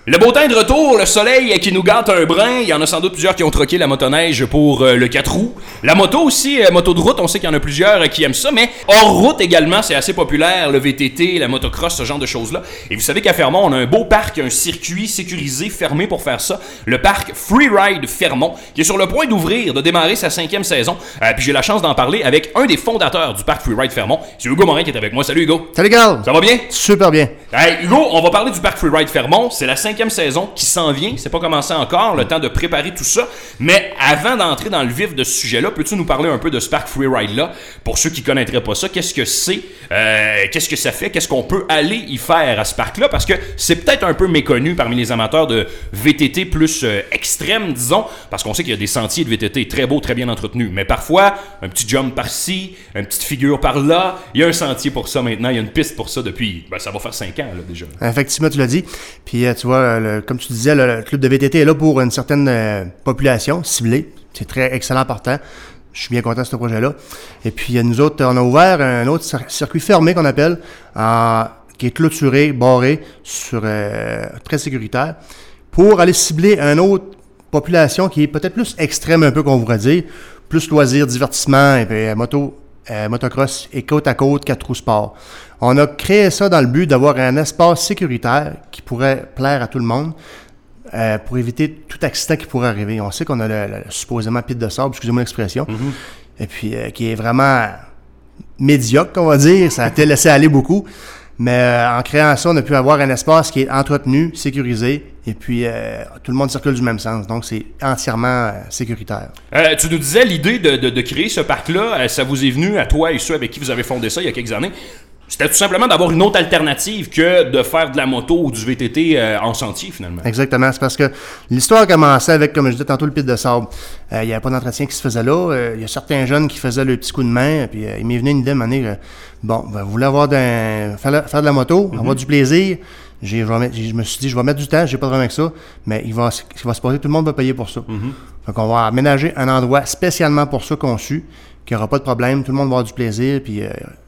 Le beau temps de retour, le soleil qui nous gâte un brin. Il y en a sans doute plusieurs qui ont troqué la motoneige pour le 4 roues. La moto aussi, moto de route, on sait qu'il y en a plusieurs qui aiment ça, mais hors route également, c'est assez populaire, le VTT, la motocross, ce genre de choses-là. Et vous savez qu'à Fermont, on a un beau parc, un circuit sécurisé, fermé pour faire ça. Le parc Freeride Fermont, qui est sur le point d'ouvrir, de démarrer sa 5e saison. Puis j'ai la chance d'en parler avec un des fondateurs du parc Freeride Fermont. C'est Hugo Morin qui est avec moi. Salut Hugo. Salut Carl. Ça va bien? Super bien. Hey, Hugo, on va parler du parc Freeride Fermont. C'est la 5e saison qui s'en vient. C'est pas commencé encore, le temps de préparer tout ça. Mais avant d'entrer dans le vif de ce sujet-là, peux-tu nous parler un peu de ce parc Freeride-là? Pour ceux qui connaîtraient pas ça, qu'est-ce que c'est? Qu'est-ce que ça fait? Qu'est-ce qu'on peut aller y faire à ce parc-là? Parce que c'est peut-être un peu méconnu parmi les amateurs de VTT plus extrême, disons, parce qu'on sait qu'il y a des sentiers de VTT très beaux, très bien entretenus. Mais parfois, un petit jump par-ci, une petite figure par-là, il y a un sentier pour ça maintenant, il y a une piste pour ça depuis, ça va faire 5 ans là, déjà. Effectivement, tu l'as dit. Puis tu vois, comme tu disais, le club de VTT est là pour une certaine population ciblée. C'est très excellent partant. Je suis bien content de ce projet-là. Et puis nous autres, on a ouvert un autre circuit fermé qu'on appelle, qui est clôturé, barré, très sécuritaire, pour aller cibler une autre population qui est peut-être plus extrême un peu qu'on voudrait dire, plus loisirs, divertissement, et puis motocross et côte à côte, 4 roues sport. On a créé ça dans le but d'avoir un espace sécuritaire qui pourrait plaire à tout le monde pour éviter tout accident qui pourrait arriver. On sait qu'on a le supposément pit de sable, excusez-moi l'expression, et puis qui est vraiment médiocre, on va dire. Ça a été laissé aller beaucoup. Mais en créant ça, on a pu avoir un espace qui est entretenu, sécurisé, et puis tout le monde circule du même sens. Donc, c'est entièrement sécuritaire. Tu nous disais, l'idée de créer ce parc-là, ça vous est venu à toi et ceux avec qui vous avez fondé ça il y a quelques années. C'était tout simplement d'avoir une autre alternative que de faire de la moto ou du VTT en sentier, finalement. Exactement. C'est parce que l'histoire a commencé avec, comme je disais tantôt, le pit de sable. Il n'y avait pas d'entretien qui se faisait là. Il y a certains jeunes qui faisaient le petit coup de main. Puis il m'est venu une idée de manière, vous voulez avoir faire de la moto, avoir du plaisir. Je me suis dit, je vais mettre du temps, j'ai pas de problème avec ça, mais ce qui va se passer, tout le monde va payer pour ça. Donc, on va aménager un endroit spécialement pour ça conçu, qu'il n'y aura pas de problème, tout le monde va avoir du plaisir, puis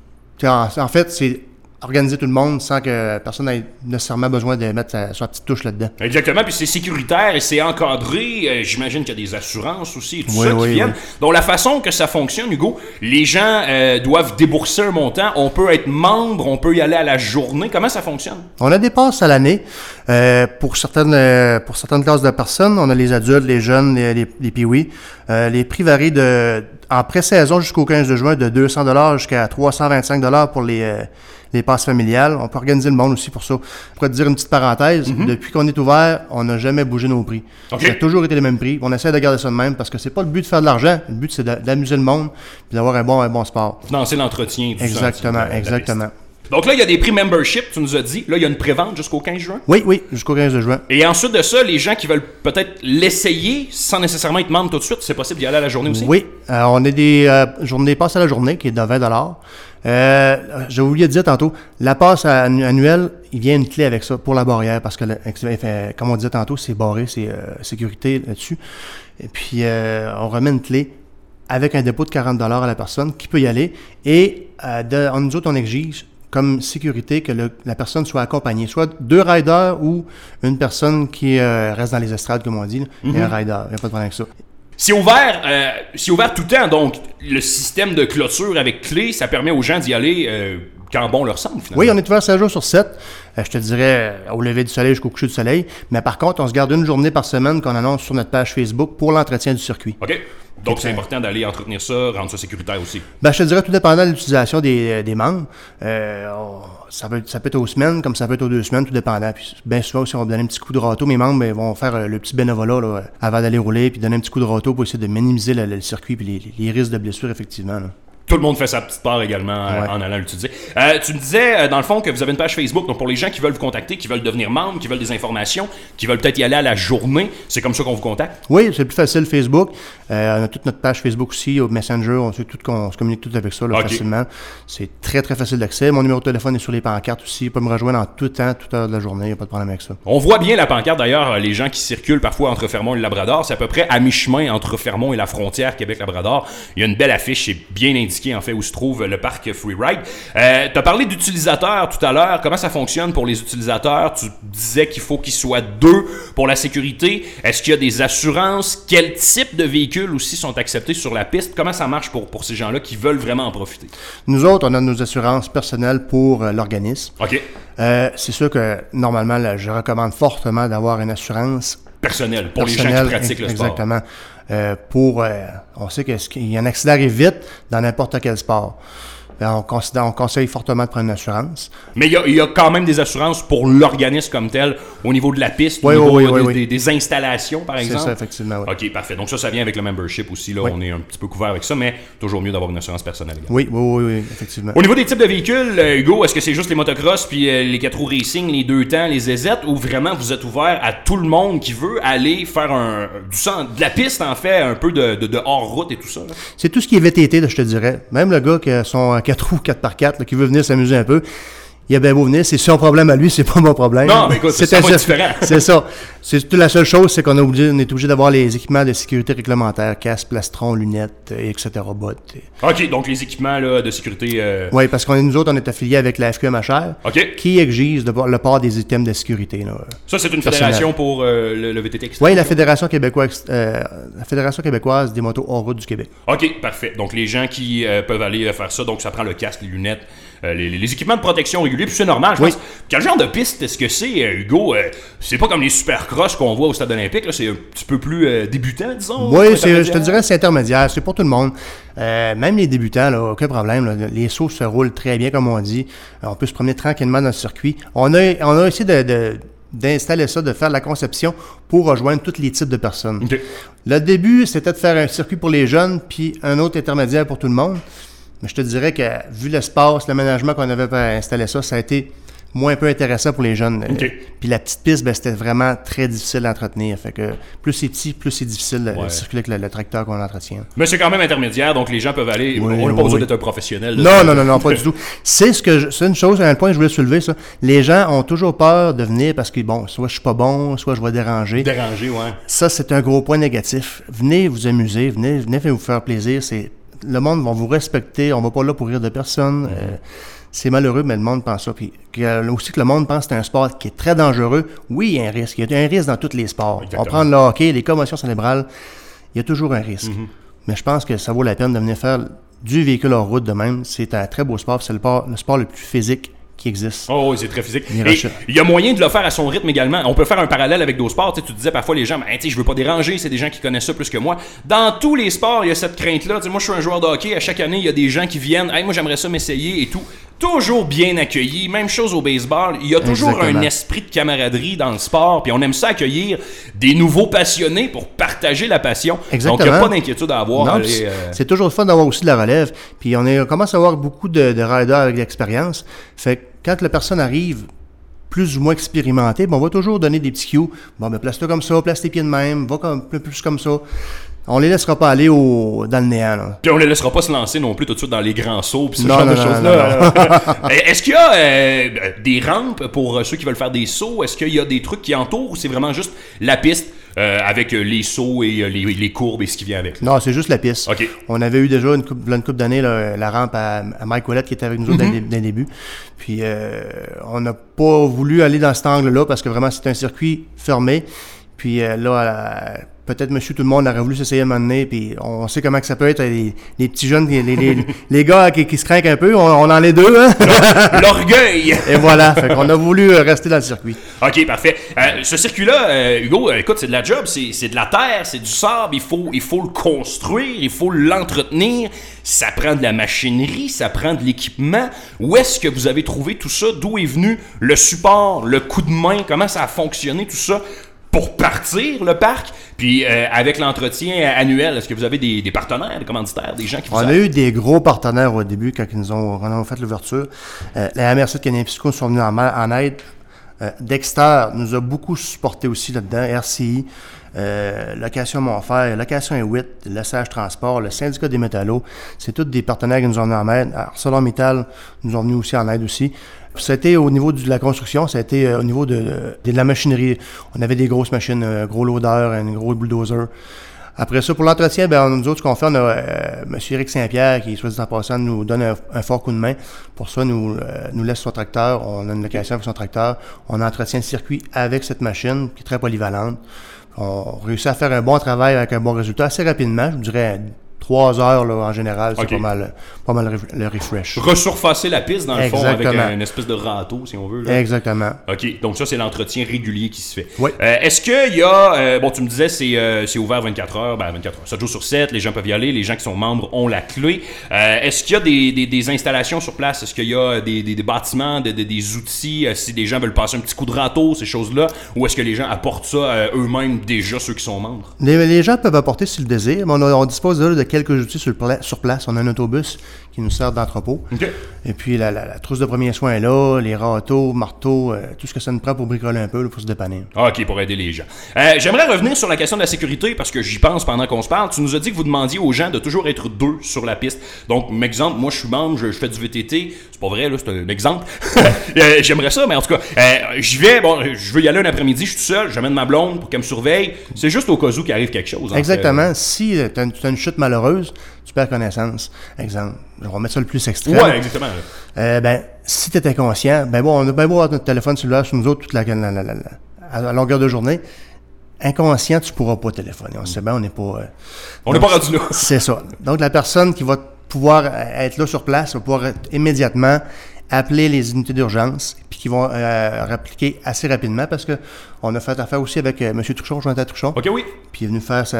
en fait, c'est organiser tout le monde sans que personne n'ait nécessairement besoin de mettre sa petite touche là-dedans. Exactement, puis c'est sécuritaire et c'est encadré. J'imagine qu'il y a des assurances aussi et tout ça qui viennent. Donc la façon que ça fonctionne, Hugo, les gens doivent débourser un montant. On peut être membre, on peut y aller à la journée. Comment ça fonctionne? On a des passes à l'année. Pour certaines classes de personnes, on a les adultes, les jeunes, les pee-wee. Les prix varient en pré-saison jusqu'au 15 juin de 200$ jusqu'à 325$ pour les passes familiales. On peut organiser le monde aussi pour ça. Je pourrais te dire une petite parenthèse. Depuis qu'on est ouvert, on n'a jamais bougé nos prix. Okay. Ça a toujours été les mêmes prix. On essaie de garder ça de même parce que c'est pas le but de faire de l'argent. Le but, c'est d'amuser le monde et d'avoir un bon sport. Financer l'entretien. Exactement. Donc là, il y a des prix membership, tu nous as dit. Là, il y a une prévente jusqu'au 15 juin? Oui, jusqu'au 15 juin. Et ensuite de ça, les gens qui veulent peut-être l'essayer sans nécessairement être membre tout de suite, c'est possible d'y aller à la journée aussi? Oui, on a des journées passes à la journée qui est de 20$. J'ai oublié de dire tantôt, la passe annuelle, il vient une clé avec ça pour la barrière parce que, comme on disait tantôt, c'est barré, c'est sécurité là-dessus. Et puis, on remet une clé avec un dépôt de 40$ à la personne qui peut y aller. Et nous autres, on exige comme sécurité que la personne soit accompagnée, soit 2 riders ou une personne qui reste dans les estrades, comme on dit, et un rider. Il n'y a pas de problème avec ça. C'est ouvert tout le temps, donc le système de clôture avec clé, ça permet aux gens d'y aller quand bon leur semble, finalement. Oui, on est ouvert 7 jours sur 7. Je te dirais au lever du soleil jusqu'au coucher du soleil. Mais par contre, on se garde une journée par semaine qu'on annonce sur notre page Facebook pour l'entretien du circuit. OK. Donc, c'est important d'aller entretenir ça, rendre ça sécuritaire aussi. Je te dirais tout dépendant de l'utilisation des membres. Ça peut être aux semaines, comme ça peut être aux 2 semaines, tout dépendant. Puis bien souvent aussi, on va donner un petit coup de râteau. Mes membres vont faire le petit bénévolat là, avant d'aller rouler, puis donner un petit coup de râteau pour essayer de minimiser le circuit et les risques de blessure, effectivement. Là. Tout le monde fait sa petite part également en allant l'utiliser. Tu me disais, dans le fond, que vous avez une page Facebook. Donc, pour les gens qui veulent vous contacter, qui veulent devenir membres, qui veulent des informations, qui veulent peut-être y aller à la journée, c'est comme ça qu'on vous contacte? Oui, c'est plus facile, Facebook. On a toute notre page Facebook aussi, au Messenger. On se communique tout avec ça là, facilement. C'est très, très facile d'accès. Mon numéro de téléphone est sur les pancartes aussi. Vous pouvez me rejoindre en tout temps, toute heure de la journée. Il n'y a pas de problème avec ça. On voit bien la pancarte, d'ailleurs, les gens qui circulent parfois entre Fermont et le Labrador. C'est à peu près à mi-chemin entre Fermont et la frontière Québec-Labrador. Il y a une belle affiche, c'est bien indiqué. indiqué en fait où se trouve le parc Freeride. Tu as parlé d'utilisateurs tout à l'heure. Comment ça fonctionne pour les utilisateurs? Tu disais qu'il faut qu'ils soient 2 pour la sécurité. Est-ce qu'il y a des assurances? Quel type de véhicules aussi sont acceptés sur la piste? Comment ça marche pour ces gens-là qui veulent vraiment en profiter? Nous autres, on a nos assurances personnelles pour l'organisme. OK. C'est sûr que, normalement, là, je recommande fortement d'avoir une assurance personnelle, pour les gens qui pratiquent le sport. Exactement. On sait qu'il y a un accident arrive vite dans n'importe quel sport. On conseille fortement de prendre une assurance. Mais il y a quand même des assurances pour l'organisme comme tel, au niveau de la piste, au niveau des installations, par exemple? C'est ça, effectivement, oui. OK, parfait. Donc ça vient avec le membership aussi. Là, on est un petit peu couvert avec ça, mais toujours mieux d'avoir une assurance personnelle. Oui, effectivement. Au niveau des types de véhicules, Hugo, est-ce que c'est juste les motocross, puis les 4 roues racing, les 2 temps, les ZZ, ou vraiment vous êtes ouvert à tout le monde qui veut aller faire de la piste, en fait, un peu de hors-route et tout ça? Là? C'est tout ce qui est VTT, là, je te dirais. Même le gars qui a son 4 roues 4x4, là, qui veut venir s'amuser un peu, il a bien beau venir, c'est son problème à lui, c'est pas mon problème. Non, mais écoute, c'est différent. C'est ça. C'est la seule chose, c'est qu'on est obligé d'avoir les équipements de sécurité réglementaires, casque, plastron, lunettes, etc., bottes. OK, donc les équipements là, de sécurité... Oui, parce nous autres, on est affiliés avec la FQMHR, qui exige le port des items de sécurité. Là, ça, c'est une fédération pour le VTT extérieur? Oui, la Fédération québécoise des motos hors route du Québec. OK, parfait. Donc, les gens qui peuvent aller faire ça, donc ça prend le casque, les lunettes, les équipements de protection réguliers, puis c'est normal, je pense. Quel genre de piste est-ce que c'est, Hugo? C'est pas comme les supercross qu'on voit au stade olympique, là, c'est un petit peu plus débutant, disons? Oui, je te dirais c'est intermédiaire, c'est pour tout le monde. Même les débutants, là, aucun problème. Là, les sauts se roulent très bien, comme on dit. On peut se promener tranquillement dans le circuit. On a essayé d'installer ça, de faire la conception pour rejoindre tous les types de personnes. Okay. Le début, c'était de faire un circuit pour les jeunes, puis un autre intermédiaire pour tout le monde. Mais je te dirais que, vu l'espace, l'aménagement qu'on avait pour installer ça, ça a été moins un peu intéressant pour les jeunes. Okay. Puis la petite piste, c'était vraiment très difficile à entretenir. Fait que plus c'est petit, plus c'est difficile de circuler avec le tracteur qu'on entretient. Mais c'est quand même intermédiaire, donc les gens peuvent aller... on n'a pas besoin d'être un professionnel. Non, pas du tout. C'est une chose, à un point que je voulais soulever, ça. Les gens ont toujours peur de venir parce que, bon, soit je suis pas bon, soit je vais déranger. Déranger, ouais. Ça, c'est un gros point négatif. Venez vous amuser, venez vous faire plaisir. Le monde va vous respecter, on va pas là pour rire de personne. C'est malheureux, mais le monde pense ça. Puis aussi que le monde pense que c'est un sport qui est très dangereux. Oui, il y a un risque. Il y a un risque dans tous les sports. Exactement. On prend le hockey, les commotions cérébrales, il y a toujours un risque. Mais je pense que ça vaut la peine de venir faire du véhicule hors route de même. C'est un très beau sport. C'est le sport le plus physique qui existe. Oh oui, c'est très physique. Et il y a moyen de le faire à son rythme également. On peut faire un parallèle avec d'autres sports. Tu disais parfois les gens, je veux pas déranger, c'est des gens qui connaissent ça plus que moi. Dans tous les sports, il y a cette crainte-là. Moi, je suis un joueur de hockey. À chaque année, il y a des gens qui viennent. Moi, j'aimerais ça m'essayer et tout. Toujours bien accueillis. Même chose au baseball. Il y a toujours un esprit de camaraderie dans le sport. Puis on aime ça accueillir des nouveaux passionnés pour partager la passion. Exactement. Donc, il n'y a pas d'inquiétude à avoir. Non, c'est toujours le fun d'avoir aussi de la relève. Puis on commence à avoir beaucoup de riders avec de l'expérience. Fait que quand la personne arrive plus ou moins expérimentée, on va toujours donner des petits cues. Bon, place-toi comme ça, place tes pieds de même, va plus comme ça. On les laissera pas aller dans le néant. Là. Puis on les laissera pas se lancer non plus tout de suite dans les grands sauts puis ce genre de choses-là. Est-ce qu'il y a des rampes pour ceux qui veulent faire des sauts? Est-ce qu'il y a des trucs qui entourent ou c'est vraiment juste la piste avec les sauts et les courbes et ce qui vient avec? Non, c'est juste la piste. Okay. On avait eu déjà une couple d'années la rampe à Mike Ouellette qui était avec nous autres dès le début. Puis on n'a pas voulu aller dans cet angle-là parce que vraiment c'est un circuit fermé. Puis peut-être monsieur tout le monde aurait voulu s'essayer à un moment donné, puis on sait comment que ça peut être, les petits jeunes, les gars qui se craignent un peu, on en est deux, hein? L'orgueil! Et voilà, fait qu'on a voulu rester dans le circuit. OK, parfait. Ce circuit-là, Hugo, écoute, c'est de la job, c'est de la terre, c'est du sable, il faut le construire, il faut l'entretenir, ça prend de la machinerie, ça prend de l'équipement. Où est-ce que vous avez trouvé tout ça? D'où est venu le support, le coup de main? Comment ça a fonctionné tout ça? Pour partir le parc, puis avec l'entretien annuel, est-ce que vous avez des partenaires, des commanditaires, des gens qui vous aident? On a eu des gros partenaires au début quand ils nous ont fait l'ouverture. La MRC de Canadiens-Pisco sont venus en aide. Dexter nous a beaucoup supporté aussi là-dedans, RCI, Location Montfer, Location Hewitt, le Sage Transport, le Syndicat des métallos, c'est tous des partenaires qui nous ont venus en aide. ArcelorMittal nous ont venus aussi en aide aussi. Ça a été au niveau de la construction, ça a été au niveau de la machinerie. On avait des grosses machines, un gros loader, un gros bulldozer. Après ça, pour l'entretien, ben, nous autres, ce qu'on fait, on a M. Éric Saint-Pierre qui, soit dit en passant, nous donne un fort coup de main. Pour ça, nous laisse son tracteur. On a une location avec son tracteur. On entretient le circuit avec cette machine qui est très polyvalente. On réussit à faire un bon travail avec un bon résultat assez rapidement. Je vous dirais 3 heures là, en général, c'est pas mal le refresh. Resurfacer la piste, dans le fond, avec Exactement. une espèce de râteau, si on veut. Là. Exactement. OK, donc ça, c'est l'entretien régulier qui se fait. Oui. Est-ce qu'il y a... bon, tu me disais, c'est ouvert 24 heures. Ben, 24 heures. 7 jours sur 7, les gens peuvent y aller. Les gens qui sont membres ont la clé. Est-ce qu'il y a des installations sur place? Est-ce qu'il y a des bâtiments, des outils? Si des gens veulent passer un petit coup de râteau, ces choses-là? Ou est-ce que les gens apportent ça eux-mêmes déjà, ceux qui sont membres? Les gens peuvent apporter s'ils le désirent, mais on dispose de quelques outils sur place. On a un autobus qui nous sert d'entrepôt. OK. Et puis la trousse de premiers soins est là, les râteaux, marteaux, tout ce que ça nous prend pour bricoler un peu, là, pour se dépanner. OK, pour aider les gens. J'aimerais revenir sur la question de la sécurité parce que j'y pense pendant qu'on se parle. Tu nous as dit que vous demandiez aux gens de toujours être 2 sur la piste. Donc, exemple, moi je suis membre, je fais du VTT. C'est pas vrai, là, c'est un exemple. J'aimerais ça, mais en tout cas, j'y vais. Bon, je veux y aller un après-midi, je suis tout seul, j'amène ma blonde pour qu'elle me surveille. C'est juste au cas où qu'il arrive quelque chose. Exactement. Si tu as une chute malheureuse, tu perds connaissance. Exemple, on va mettre ça le plus extrême. Ouais, exactement. Si tu étais inconscient, on a bien beau avoir notre téléphone cellulaire sur nous autres toute à longueur de journée. Inconscient, tu pourras pas téléphoner. On sait bien, on n'est pas... on n'est pas rendu là. C'est ça. Donc, la personne qui va pouvoir être là sur place va pouvoir immédiatement appeler les unités d'urgence puis qui vont répliquer assez rapidement parce que on a fait affaire aussi avec M. Truchon, Jonathan Truchon. OK, oui. Puis il est venu faire sa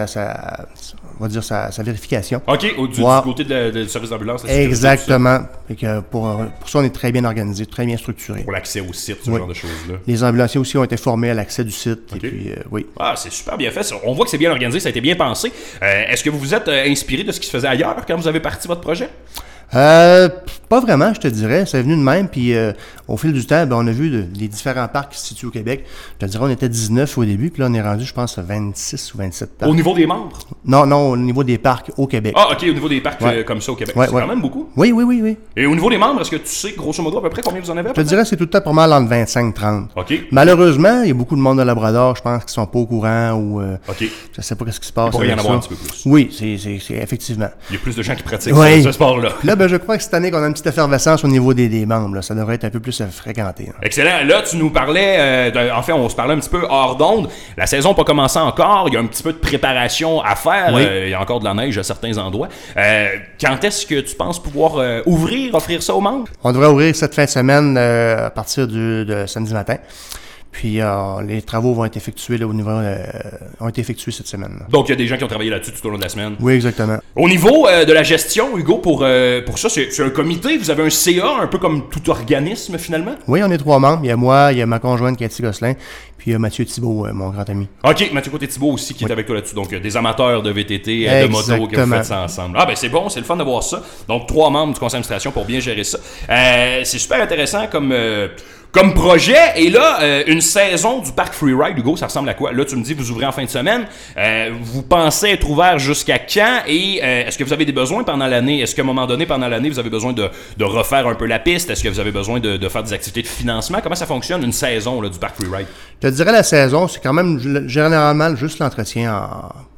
vérification. OK, du côté du service d'ambulance. Exactement. Et que pour ça, on est très bien organisé, très bien structuré. Pour l'accès au site, ce genre de choses-là. Les ambulanciers aussi ont été formés à l'accès du site. Okay. Et puis, oui. Ah, c'est super bien fait. On voit que c'est bien organisé, ça a été bien pensé. Est-ce que vous vous êtes inspiré de ce qui se faisait ailleurs quand vous avez parti votre projet? Pas vraiment, je te dirais. C'est venu de même, puis au fil du temps, on a vu les différents parcs qui se situent au Québec. Je te dirais, on était 19 au début, puis là, on est rendu, je pense, à 26 ou 27 parcs. Au niveau des membres? Non, au niveau des parcs au Québec. Ah, OK, au niveau des parcs comme ça au Québec. C'est quand même beaucoup. Oui. Et au niveau des membres, est-ce que tu sais, grosso modo, à peu près combien vous en avez? Je te dirais, c'est tout le temps pas mal entre 25 et 30. OK. Malheureusement, il y a beaucoup de monde de Labrador, je pense, qui sont pas au courant ou... OK. Je sais pas ce qui se passe. Il pourrait y en avoir un petit peu plus. Oui, c'est effectivement. Il y a plus de gens qui pratiquent ce sport-là. Là, je crois que cette année, on a une petite effervescence au niveau des membres. Là. Ça devrait être un peu plus fréquenté. Là. Excellent. Là, tu nous parlais, on se parlait un petit peu hors d'onde. La saison n'a pas commencé encore. Il y a un petit peu de préparation à faire. Oui. Il y a encore de la neige à certains endroits. Quand est-ce que tu penses pouvoir offrir ça aux membres? On devrait ouvrir cette fin de semaine à partir de samedi matin. Puis les travaux vont être effectués ont été effectués cette semaine. Donc il y a des gens qui ont travaillé là-dessus tout au long de la semaine. Oui, exactement. Au niveau de la gestion, Hugo, pour ça, c'est un comité. Vous avez un CA, un peu comme tout organisme finalement? Oui, on est 3 membres. Il y a moi, il y a ma conjointe Cathy Gosselin, puis il y a Mathieu Thibault, mon grand ami. OK, Mathieu Côté-Thibault aussi qui est avec toi là-dessus. Donc des amateurs de VTT, de moto, que vous faites ça ensemble. Ah ben c'est bon, c'est le fun de voir ça. Donc 3 membres du conseil d'administration pour bien gérer ça. C'est super intéressant comme projet. Et là, une saison du parc Freeride, Hugo, ça ressemble à quoi? Là, tu me dis, vous ouvrez en fin de semaine. Vous pensez être ouvert jusqu'à quand? Et est-ce que vous avez des besoins pendant l'année? Est-ce qu'à un moment donné, pendant l'année, vous avez besoin de refaire un peu la piste? Est-ce que vous avez besoin de faire des activités de financement? Comment ça fonctionne, une saison là, du parc Freeride? Je te dirais la saison, c'est quand même généralement juste l'entretien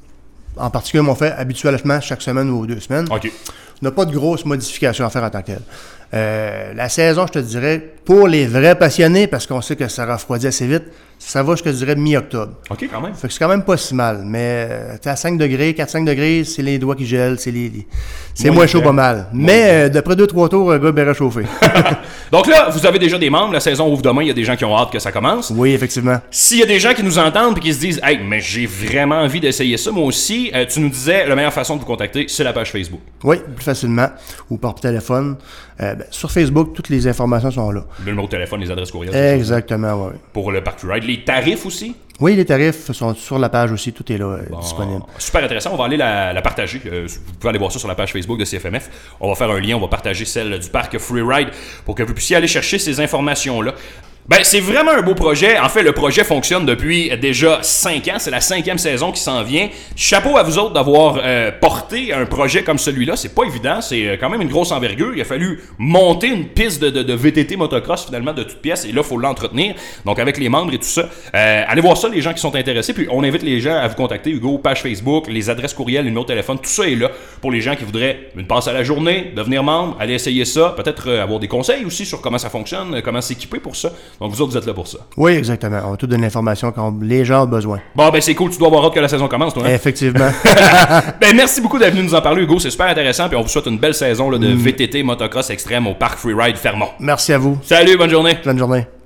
en particulier, on fait habituellement chaque semaine ou 2 semaines. OK. On n'a pas de grosses modifications à faire en tant que telle. La saison, je te dirais, pour les vrais passionnés, parce qu'on sait que ça refroidit assez vite, ça va, je te dirais, mi-octobre. OK, quand même. Fait que c'est quand même pas si mal. Mais t'es à 5 degrés, 4-5 degrés, c'est les doigts qui gèlent, c'est moins chaud pas mal. Mais d'après 2-3 tours, le gars est bien réchauffé. Donc là, vous avez déjà des membres. La saison ouvre demain. Il y a des gens qui ont hâte que ça commence. Oui, effectivement. S'il y a des gens qui nous entendent et qui se disent « Hey, mais j'ai vraiment envie d'essayer ça, moi aussi », tu nous disais, la meilleure façon de vous contacter, c'est la page Facebook. Oui, plus facilement. Ou par téléphone. Sur Facebook, toutes les informations sont là. Le numéro de téléphone, les adresses courriels. Exactement, oui. Pour le Parc Freeride. Les tarifs aussi? Oui, les tarifs sont sur la page aussi. Tout est là, disponible. Super intéressant. On va aller la partager. Vous pouvez aller voir ça sur la page Facebook de CFMF. On va faire un lien. On va partager celle du Parc Freeride pour que vous puissiez aller chercher ces informations-là. Ben, c'est vraiment un beau projet. En fait, le projet fonctionne depuis déjà 5 ans. C'est la 5e saison qui s'en vient. Chapeau à vous autres d'avoir porté un projet comme celui-là. C'est pas évident. C'est quand même une grosse envergure. Il a fallu monter une piste de VTT motocross, finalement, de toutes pièces. Et là, il faut l'entretenir. Donc, avec les membres et tout ça. Allez voir ça, les gens qui sont intéressés. Puis, on invite les gens à vous contacter. Hugo, page Facebook, les adresses courriel, numéro de téléphone. Tout ça est là pour les gens qui voudraient une passe à la journée, devenir membre, aller essayer ça. Peut-être avoir des conseils aussi sur comment ça fonctionne, comment s'équiper pour ça. Donc, vous autres, vous êtes là pour ça. Oui, exactement. On va tout donner l'information quand les gens ont besoin. Bon, ben c'est cool. Tu dois avoir hâte que la saison commence, toi. Hein? Effectivement. Ben, merci beaucoup d'être venu nous en parler, Hugo. C'est super intéressant. Puis on vous souhaite une belle saison là, de VTT motocross extrême au Parc Freeride Fermont. Merci à vous. Salut, bonne journée. Bonne journée.